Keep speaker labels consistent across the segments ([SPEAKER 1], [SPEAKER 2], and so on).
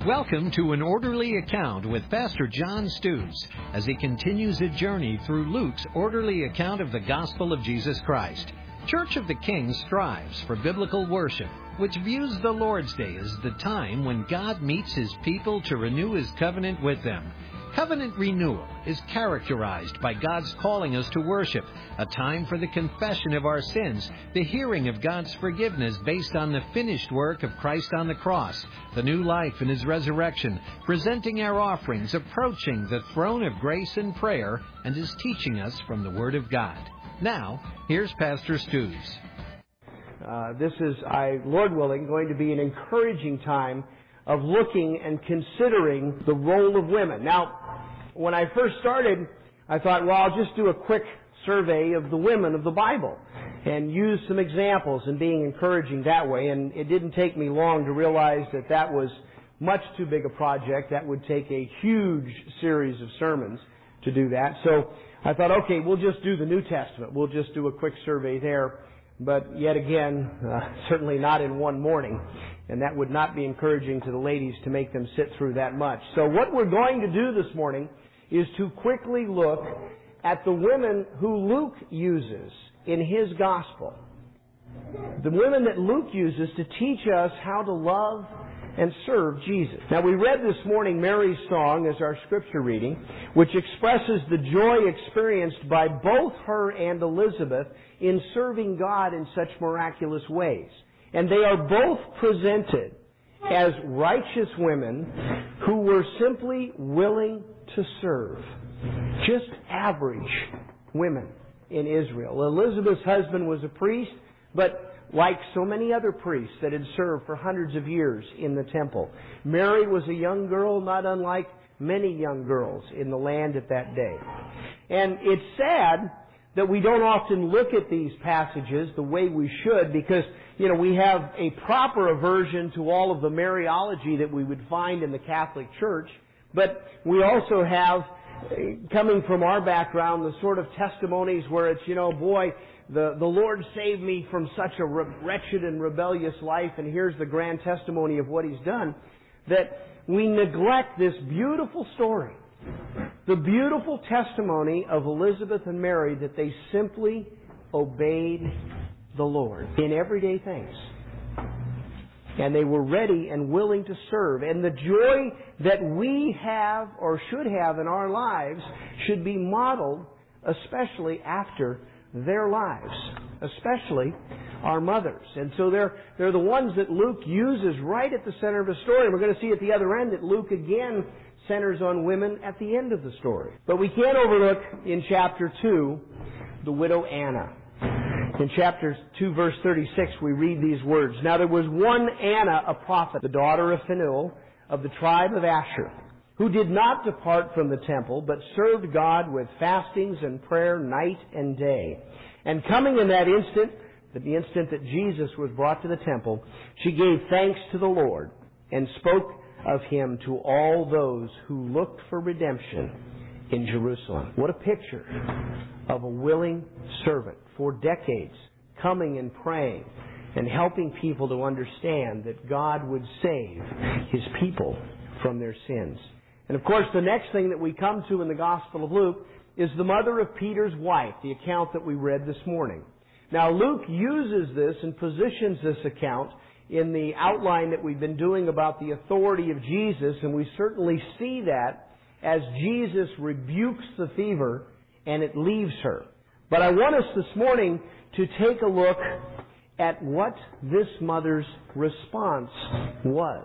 [SPEAKER 1] Welcome to An Orderly Account with Pastor John Stews as he continues a journey through Luke's orderly account of the gospel of Jesus Christ. Church of the King strives for biblical worship, which views the Lord's Day as the time when God meets His people to renew His covenant with them. Covenant renewal is characterized by God's calling us to worship, a time for the confession of our sins, the hearing of God's forgiveness based on the finished work of Christ on the cross, the new life in His resurrection, presenting our offerings, approaching the throne of grace in prayer, and His teaching us from the Word of God. Now, here's Pastor Stews.
[SPEAKER 2] This is, Lord willing, going to be an encouraging time of looking and considering the role of women. Now, when I first started, I thought, well, I'll just do a quick survey of the women of the Bible and use some examples and being encouraging that way. And it didn't take me long to realize that that was much too big a project. That would take a huge series of sermons to do that. So I thought, okay, we'll just do the New Testament. We'll just do a quick survey there. But yet again, certainly not in one morning. And that would not be encouraging to the ladies to make them sit through that much. So what we're going to do this morning is to quickly look at the women who Luke uses in his gospel. The women that Luke uses to teach us how to love and serve Jesus. Now, we read this morning Mary's song as our scripture reading, which expresses the joy experienced by both her and Elizabeth in serving God in such miraculous ways. And they are both presented as righteous women who were simply willing to serve. Just average women in Israel. Elizabeth's husband was a priest, but like so many other priests that had served for hundreds of years in the temple. Mary was a young girl, not unlike many young girls in the land at that day. And it's sad that we don't often look at these passages the way we should because, we have a proper aversion to all of the Mariology that we would find in the Catholic Church, but we also have, coming from our background, the sort of testimonies where it's, the Lord saved me from such a wretched and rebellious life, and here's the grand testimony of what He's done, that we neglect this beautiful story, the beautiful testimony of Elizabeth and Mary, that they simply obeyed the Lord in everyday things. And they were ready and willing to serve. And the joy that we have or should have in our lives should be modeled especially after their lives, especially our mothers. And so they're the ones that Luke uses right at the center of the story. We're going to see at the other end that Luke again centers on women at the end of the story. But we can't overlook in chapter 2 the widow Anna. In chapter 2, verse 36, we read these words. Now there was one Anna, a prophet, the daughter of Phanuel, of the tribe of Asher, who did not depart from the temple, but served God with fastings and prayer night and day. And coming in that instant, the instant that Jesus was brought to the temple, she gave thanks to the Lord and spoke of Him to all those who looked for redemption in Jerusalem. What a picture of a willing servant for decades, coming and praying and helping people to understand that God would save His people from their sins. And of course, the next thing that we come to in the Gospel of Luke is the mother of Peter's wife, the account that we read this morning. Now, Luke uses this and positions this account in the outline that we've been doing about the authority of Jesus, and we certainly see that as Jesus rebukes the fever and it leaves her. But I want us this morning to take a look at what this mother's response was.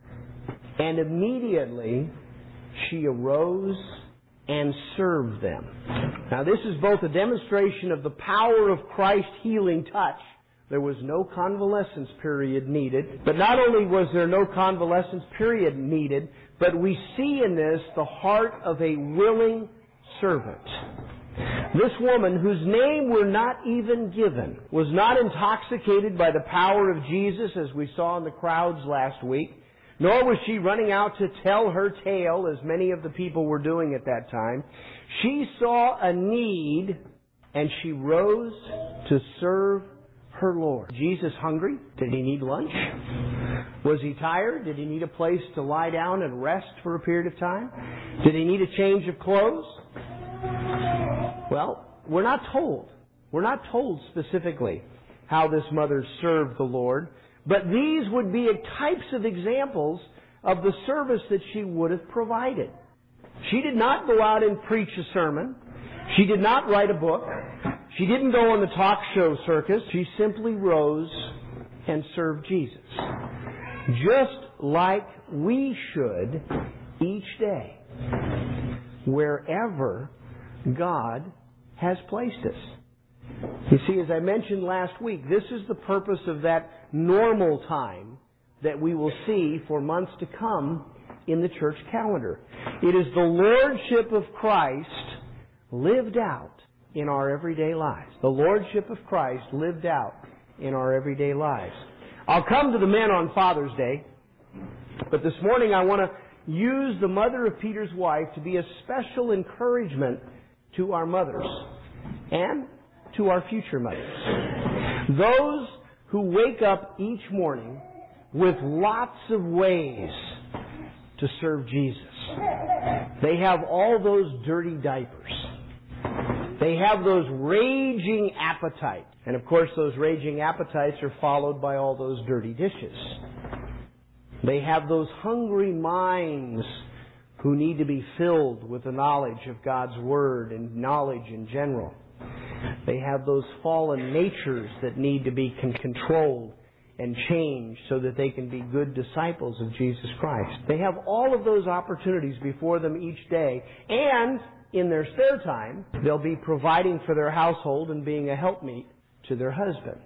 [SPEAKER 2] And immediately she arose and served them. Now this is both a demonstration of the power of Christ's healing touch. There was no convalescence period needed. But not only was there no convalescence period needed, but we see in this the heart of a willing servant. This woman, whose name we're not even given, was not intoxicated by the power of Jesus as we saw in the crowds last week, nor was she running out to tell her tale as many of the people were doing at that time. She saw a need and she rose to serve her Lord. Jesus hungry? Did He need lunch? Was he tired? Did he need a place to lie down and rest for a period of time? Did he need a change of clothes? Well, we're not told. We're not told specifically how this mother served the Lord, but these would be types of examples of the service that she would have provided. She did not go out and preach a sermon. She did not write a book. She didn't go on the talk show circus. She simply rose and served Jesus. Just like we should each day, wherever God has placed us. You see, as I mentioned last week, this is the purpose of that normal time that we will see for months to come in the church calendar. It is the Lordship of Christ lived out in our everyday lives. The Lordship of Christ lived out in our everyday lives. I'll come to the men on Father's Day, but this morning I want to use the mother of Peter's wife to be a special encouragement to our mothers and to our future mothers. Those who wake up each morning with lots of ways to serve Jesus. They have all those dirty diapers. They have those raging appetites. And of course, those raging appetites are followed by all those dirty dishes. They have those hungry minds who need to be filled with the knowledge of God's Word and knowledge in general. They have those fallen natures that need to be controlled and changed so that they can be good disciples of Jesus Christ. They have all of those opportunities before them each day, and in their spare time, they'll be providing for their household and being a helpmeet to their husband.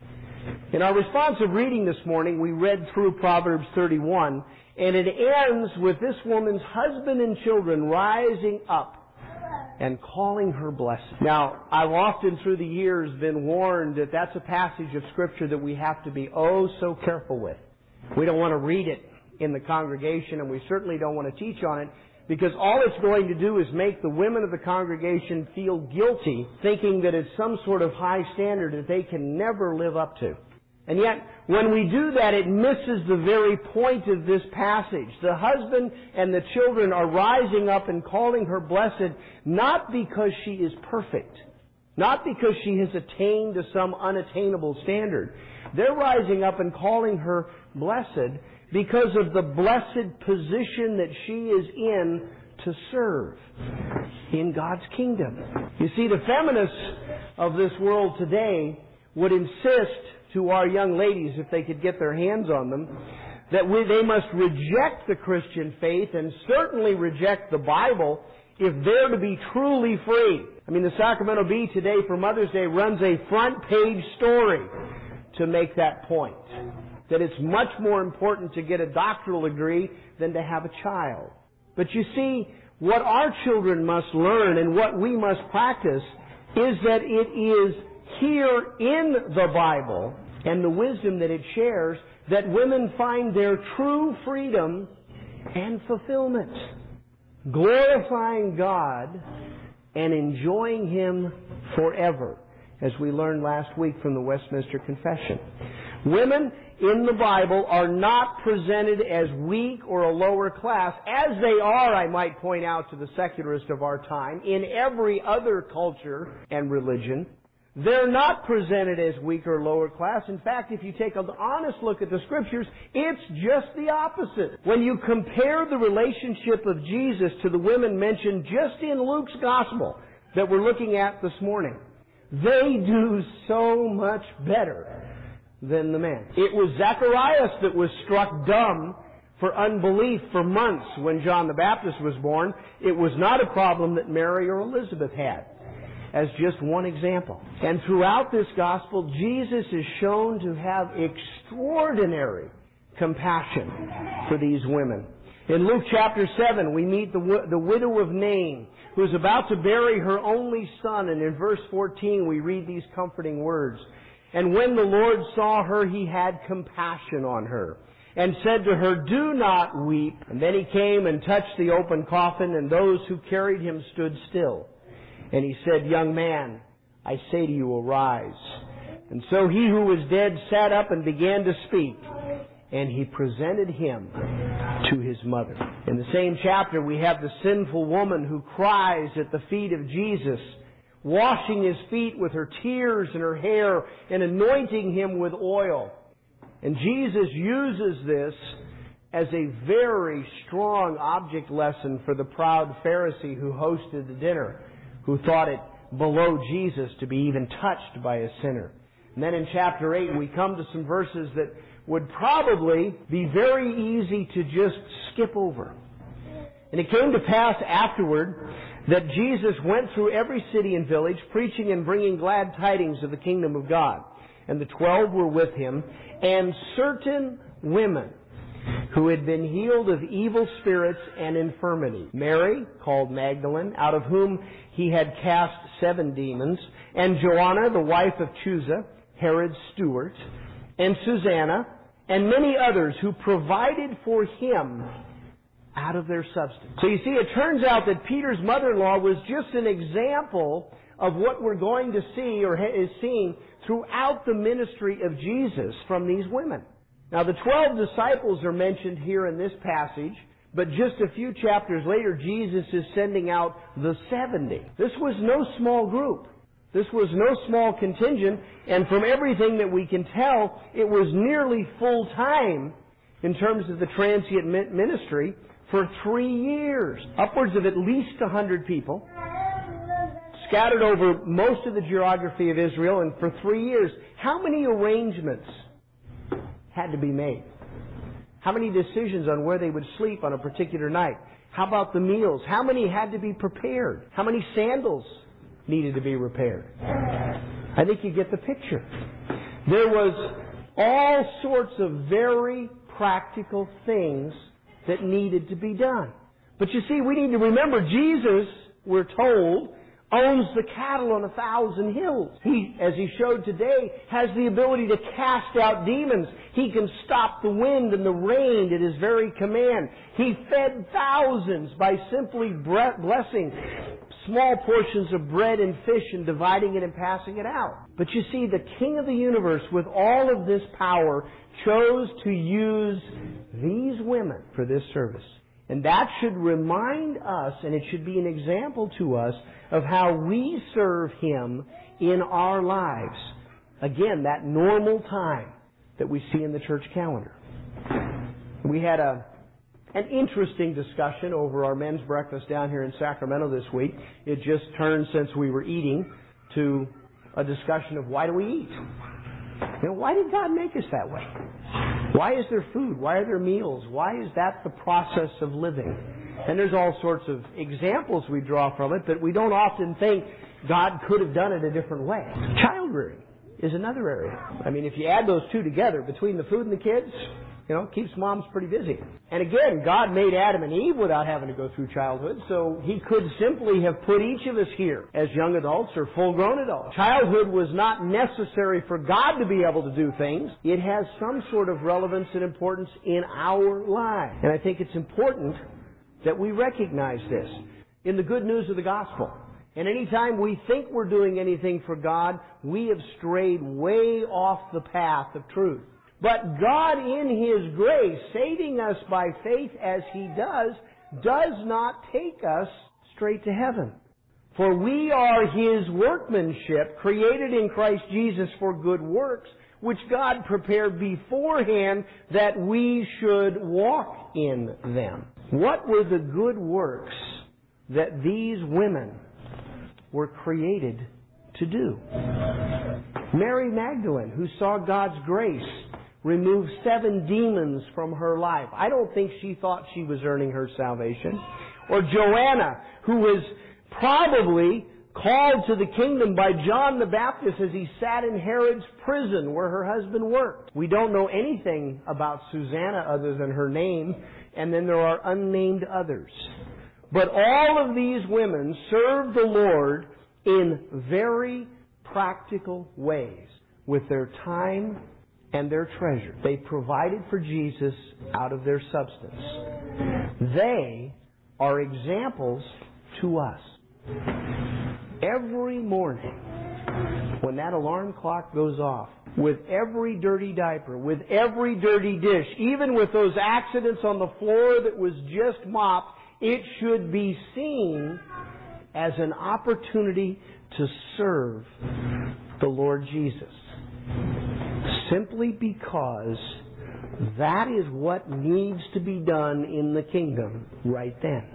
[SPEAKER 2] In our responsive reading this morning, we read through Proverbs 31, and it ends with this woman's husband and children rising up and calling her blessed. Now, I've often through the years been warned that that's a passage of Scripture that we have to be oh so careful with. We don't want to read it in the congregation, and we certainly don't want to teach on it, because all it's going to do is make the women of the congregation feel guilty, thinking that it's some sort of high standard that they can never live up to. And yet, when we do that, it misses the very point of this passage. The husband and the children are rising up and calling her blessed, not because she is perfect, not because she has attained to some unattainable standard. They're rising up and calling her blessed because of the blessed position that she is in to serve in God's kingdom. You see, the feminists of this world today would insist to our young ladies, if they could get their hands on them, that they must reject the Christian faith and certainly reject the Bible if they're to be truly free. I mean, the Sacramento Bee today for Mother's Day runs a front page story to make that point. That it's much more important to get a doctoral degree than to have a child. But you see, what our children must learn and what we must practice is that it is here in the Bible and the wisdom that it shares that women find their true freedom and fulfillment, glorifying God and enjoying Him forever, as we learned last week from the Westminster Confession. Women in the Bible are not presented as weak or a lower class, as they are, I might point out to the secularists of our time, in every other culture and religion. They're not presented as weak or lower class. In fact, if you take an honest look at the Scriptures, it's just the opposite. When you compare the relationship of Jesus to the women mentioned just in Luke's Gospel that we're looking at this morning, they do so much better than the men. It was Zacharias that was struck dumb for unbelief for months when John the Baptist was born. It was not a problem that Mary or Elizabeth had, as just one example. And throughout this gospel, Jesus is shown to have extraordinary compassion for these women. In Luke chapter 7, we meet the widow of Nain, who is about to bury her only son. And in verse 14, we read these comforting words. And when the Lord saw her, He had compassion on her, and said to her, "Do not weep." And then He came and touched the open coffin, and those who carried him stood still. And He said, "Young man, I say to you, arise." And so he who was dead sat up and began to speak. and he presented him to his mother. In the same chapter, we have the sinful woman who cries at the feet of Jesus, washing his feet with her tears and her hair and anointing him with oil. And Jesus uses this as a very strong object lesson for the proud Pharisee who hosted the dinner, who thought it below Jesus to be even touched by a sinner. And then in chapter 8, we come to some verses that would probably be very easy to just skip over. And it came to pass afterward that Jesus went through every city and village, preaching and bringing glad tidings of the kingdom of God. And the 12 were with him, and certain women who had been healed of evil spirits and infirmity. Mary, called Magdalene, out of whom he had cast 7 demons, and Joanna, the wife of Chuza, Herod's steward, and Susanna, and many others who provided for him out of their substance. So you see, it turns out that Peter's mother-in-law was just an example of what we're going to see, or is seeing, throughout the ministry of Jesus from these women. Now, the 12 disciples are mentioned here in this passage, but just a few chapters later, Jesus is sending out the 70. This was no small group. This was no small contingent, and from everything that we can tell, it was nearly full time in terms of the transient ministry for 3 years. Upwards of at least 100 people, scattered over most of the geography of Israel, and for 3 years. How many arrangements had to be made? How many decisions on where they would sleep on a particular night? How about the meals? How many had to be prepared? How many sandals needed to be repaired? I think you get the picture. There was all sorts of very practical things that needed to be done. But you see, we need to remember, Jesus, we're told, owns the cattle on 1,000 hills. He, as he showed today, has the ability to cast out demons. He can stop the wind and the rain at his very command. He fed thousands by simply blessing small portions of bread and fish and dividing it and passing it out. But you see, the King of the universe, with all of this power, chose to use these women for this service. And that should remind us, and it should be an example to us, of how we serve Him in our lives. Again, that normal time that we see in the church calendar. We had an interesting discussion over our men's breakfast down here in Sacramento this week. It just turned, since we were eating, to a discussion of why do we eat? You know, why did God make us that way? Why is there food? Why are there meals? Why is that the process of living? And there's all sorts of examples we draw from it, but we don't often think God could have done it a different way. Child rearing is another area. I mean, if you add those two together, between the food and the kids, you know, keeps moms pretty busy. And again, God made Adam and Eve without having to go through childhood, so He could simply have put each of us here as young adults or full-grown adults. Childhood was not necessary for God to be able to do things. It has some sort of relevance and importance in our lives. And I think it's important that we recognize this in the good news of the gospel. And anytime we think we're doing anything for God, we have strayed way off the path of truth. But God, in His grace, saving us by faith as He does not take us straight to heaven. For we are His workmanship, created in Christ Jesus for good works, which God prepared beforehand that we should walk in them. What were the good works that these women were created to do? Mary Magdalene, who saw God's grace remove 7 demons from her life. I don't think she thought she was earning her salvation. Or Joanna, who was probably called to the kingdom by John the Baptist as he sat in Herod's prison where her husband worked. We don't know anything about Susanna other than her name, and then there are unnamed others. But all of these women served the Lord in very practical ways with their time and their treasure. They provided for Jesus out of their substance. They are examples to us. Every morning, when that alarm clock goes off, with every dirty diaper, with every dirty dish, even with those accidents on the floor that was just mopped, it should be seen as an opportunity to serve the Lord Jesus. Simply because that is what needs to be done in the kingdom right then.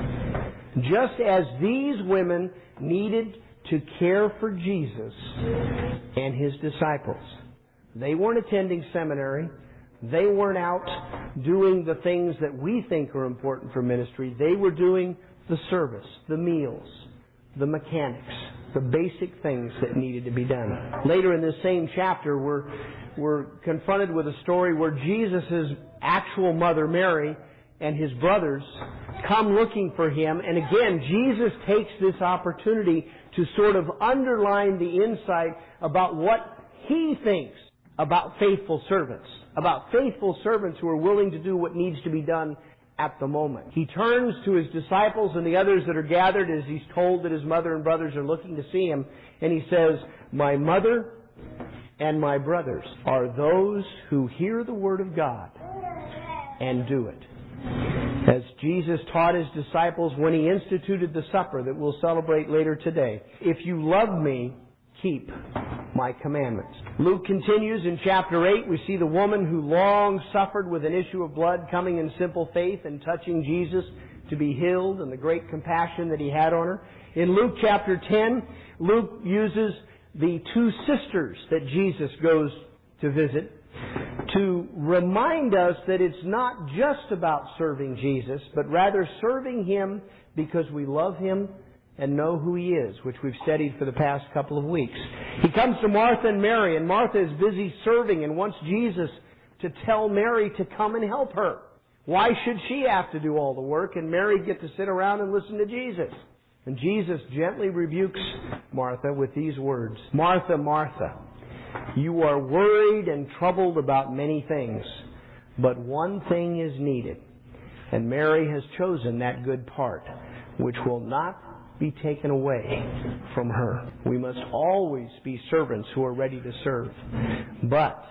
[SPEAKER 2] Just as these women needed to care for Jesus and His disciples. They weren't attending seminary. They weren't out doing the things that we think are important for ministry. They were doing the service, the meals, the mechanics, the basic things that needed to be done. Later in this same chapter, we're confronted with a story where Jesus' actual mother, Mary, and His brothers come looking for Him. And again, Jesus takes this opportunity to sort of underline the insight about what He thinks about faithful servants. About faithful servants who are willing to do what needs to be done at the moment. He turns to His disciples and the others that are gathered as He's told that His mother and brothers are looking to see Him. And He says, "My mother and my brothers are those who hear the Word of God and do it." As Jesus taught His disciples when He instituted the supper that we'll celebrate later today, "If you love me, keep my commandments." Luke continues in chapter 8. We see the woman who long suffered with an issue of blood coming in simple faith and touching Jesus to be healed, and the great compassion that He had on her. In Luke chapter 10, Luke uses the two sisters that Jesus goes to visit to remind us that it's not just about serving Jesus, but rather serving Him because we love Him and know who He is, which we've studied for the past couple of weeks. He comes to Martha and Mary, and Martha is busy serving and wants Jesus to tell Mary to come and help her. Why should she have to do all the work and Mary get to sit around and listen to Jesus? And Jesus gently rebukes Martha with these words, "Martha, Martha, you are worried and troubled about many things, but one thing is needed. And Mary has chosen that good part, which will not be taken away from her." We must always be servants who are ready to serve. But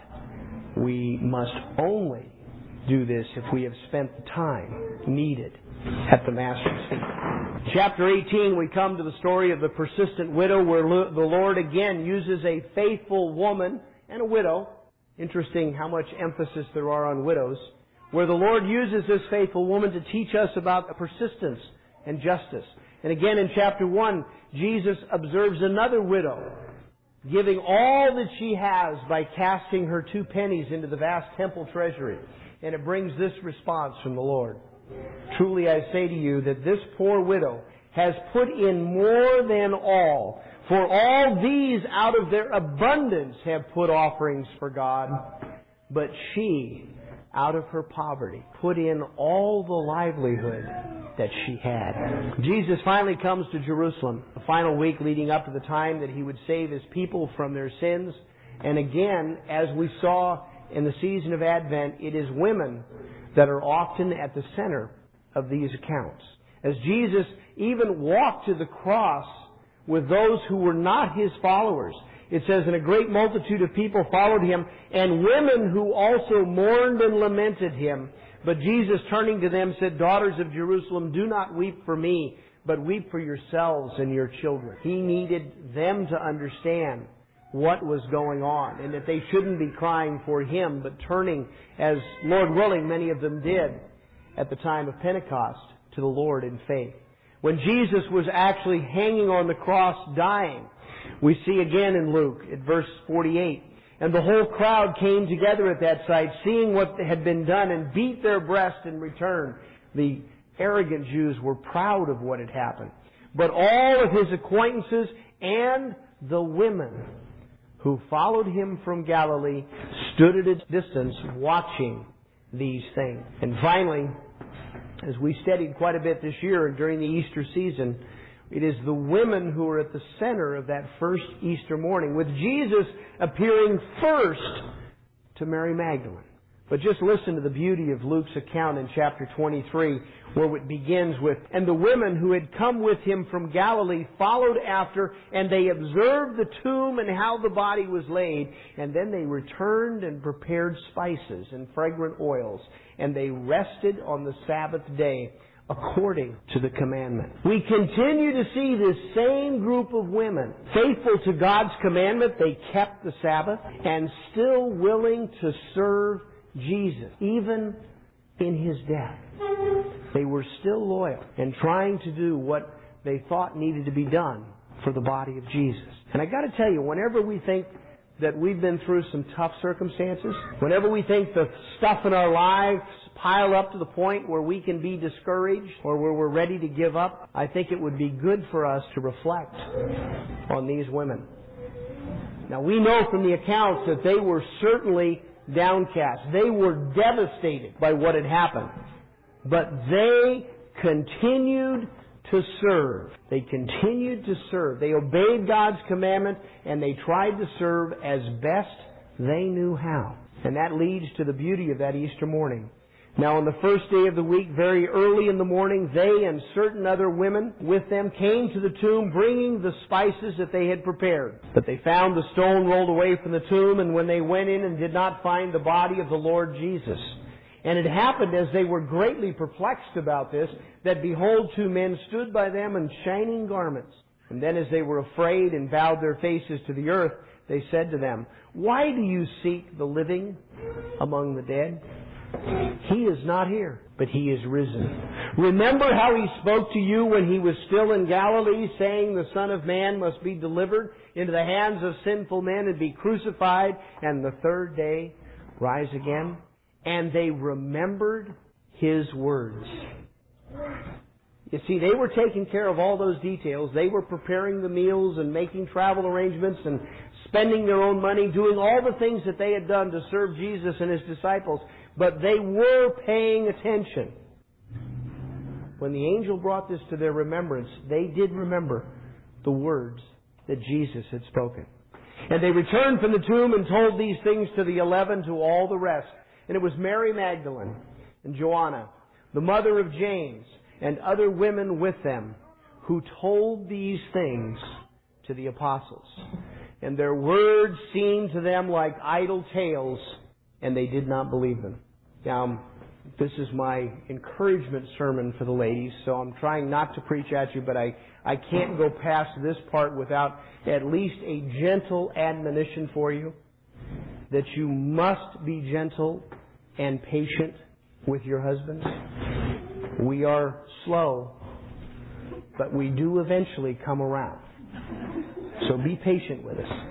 [SPEAKER 2] we must only do this if we have spent the time needed at the Master's feet. Chapter 18, we come to the story of the persistent widow, where the Lord again uses a faithful woman and a widow. Interesting how much emphasis there are on widows. Where the Lord uses this faithful woman to teach us about persistence and justice. And again in chapter 1, Jesus observes another widow giving all that she has by casting her 2 pennies into the vast temple treasury. And it brings this response from the Lord. "Truly I say to you that this poor widow has put in more than all. For all these out of their abundance have put offerings for God. But she, out of her poverty, put in all the livelihood that she had." Jesus finally comes to Jerusalem, the final week leading up to the time that He would save His people from their sins. And again, as we saw in the season of Advent, it is women that are often at the center of these accounts. As Jesus even walked to the cross with those who were not His followers, it says, "And a great multitude of people followed Him, and women who also mourned and lamented Him. But Jesus, turning to them, said, 'Daughters of Jerusalem, do not weep for me, but weep for yourselves and your children.'" He needed them to understand what was going on, and that they shouldn't be crying for Him, but turning, as Lord willing, many of them did at the time of Pentecost, to the Lord in faith. When Jesus was actually hanging on the cross dying, we see again in Luke at verse 48, "And the whole crowd came together at that sight, seeing what had been done, and beat their breast in return." The arrogant Jews were proud of what had happened. "But all of His acquaintances and the women who followed Him from Galilee stood at a distance watching these things." And finally, as we studied quite a bit this year during the Easter season, it is the women who are at the center of that first Easter morning, with Jesus appearing first to Mary Magdalene. But just listen to the beauty of Luke's account in chapter 23, where it begins with, "And the women who had come with him from Galilee followed after, and they observed the tomb and how the body was laid. And then they returned and prepared spices and fragrant oils. And they rested on the Sabbath day, according to the commandment." We continue to see this same group of women, faithful to God's commandment. They kept the Sabbath and still willing to serve Jesus, even in His death. They were still loyal and trying to do what they thought needed to be done for the body of Jesus. And I got to tell you, whenever we think that we've been through some tough circumstances, whenever we think the stuff in our lives pile up to the point where we can be discouraged or where we're ready to give up, I think it would be good for us to reflect on these women. Now, we know from the accounts that they were certainly downcast. They were devastated by what had happened. But they continued to serve. They continued to serve. They obeyed God's commandment, and they tried to serve as best they knew how. And that leads to the beauty of that Easter morning. Now, on the first day of the week, very early in the morning, they and certain other women with them came to the tomb, bringing the spices that they had prepared. But they found the stone rolled away from the tomb, and when they went in and did not find the body of the Lord Jesus. And it happened, as they were greatly perplexed about this, that behold, two men stood by them in shining garments. And then as they were afraid and bowed their faces to the earth, they said to them, "Why do you seek the living among the dead? He is not here, but He is risen. Remember how He spoke to you when He was still in Galilee, saying the Son of Man must be delivered into the hands of sinful men and be crucified, and the third day rise again?" And they remembered His words. You see, they were taking care of all those details. They were preparing the meals and making travel arrangements and spending their own money, doing all the things that they had done to serve Jesus and His disciples. But they were paying attention. When the angel brought this to their remembrance, they did remember the words that Jesus had spoken. And they returned from the tomb and told these things to the 11, to all the rest. And it was Mary Magdalene and Joanna, the mother of James, and other women with them, who told these things to the apostles. And their words seemed to them like idle tales, and they did not believe them. Now, this is my encouragement sermon for the ladies, so I'm trying not to preach at you, but I can't go past this part without at least a gentle admonition for you, that you must be gentle and patient with your husbands. We are slow, but we do eventually come around. So be patient with us.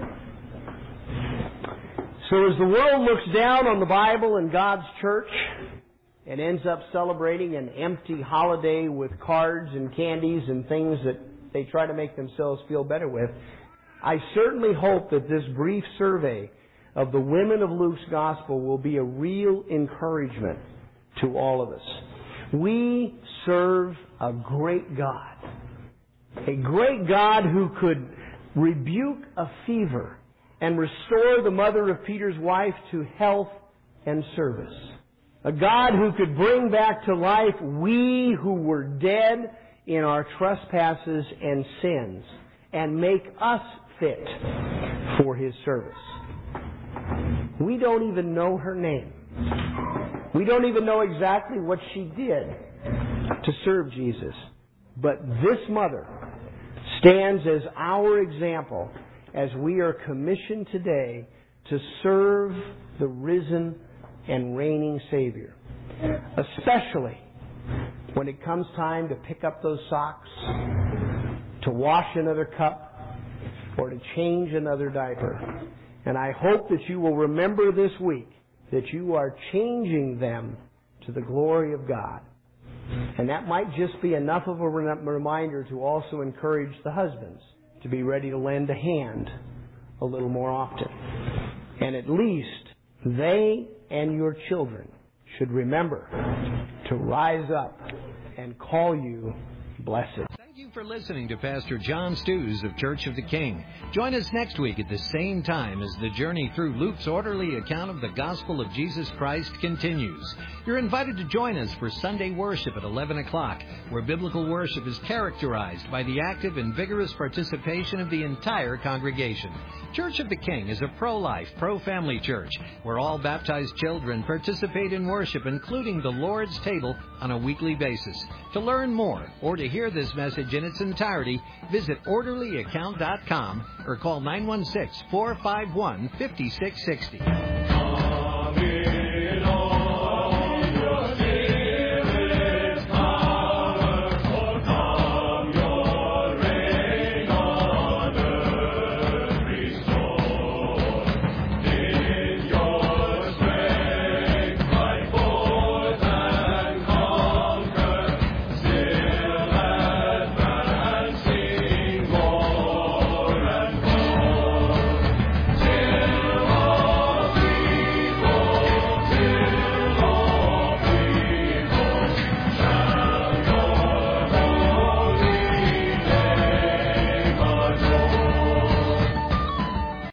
[SPEAKER 2] So as the world looks down on the Bible and God's church and ends up celebrating an empty holiday with cards and candies and things that they try to make themselves feel better with, I certainly hope that this brief survey of the women of Luke's Gospel will be a real encouragement to all of us. We serve a great God. A great God who could rebuke a fever and restore the mother of Peter's wife to health and service. A God who could bring back to life we who were dead in our trespasses and sins and make us fit for His service. We don't even know her name. We don't even know exactly what she did to serve Jesus. But this mother stands as our example as we are commissioned today to serve the risen and reigning Savior. Especially when it comes time to pick up those socks, to wash another cup, or to change another diaper. And I hope that you will remember this week that you are changing them to the glory of God. And that might just be enough of a reminder to also encourage the husbands to be ready to lend a hand a little more often. And at least they and your children should remember to rise up and call you blessed.
[SPEAKER 1] Thank you for listening to Pastor John Stews of Church of the King. Join us next week at the same time as the journey through Luke's orderly account of the gospel of Jesus Christ continues. You're invited to join us for Sunday worship at 11 o'clock, where biblical worship is characterized by the active and vigorous participation of the entire congregation. Church of the King is a pro-life, pro-family church where all baptized children participate in worship, including the Lord's table, on a weekly basis. To learn more or to hear this message in its entirety, visit orderlyaccount.com or call 916-451-5660.